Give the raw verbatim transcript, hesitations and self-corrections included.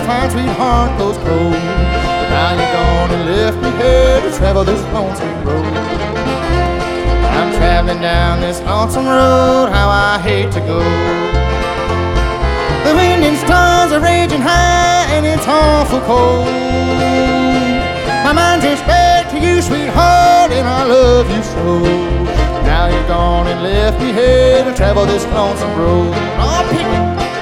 fine sweetheart goes cold. Now you're gone and left me here to travel this lonesome road. I'm traveling down this lonesome road, how I hate to go. The wind and stars are raging high and it's awful cold. My mind turns back to you, sweetheart, and I love you so. Now you're gone and left me here to travel this lonesome road. Oh, pick it.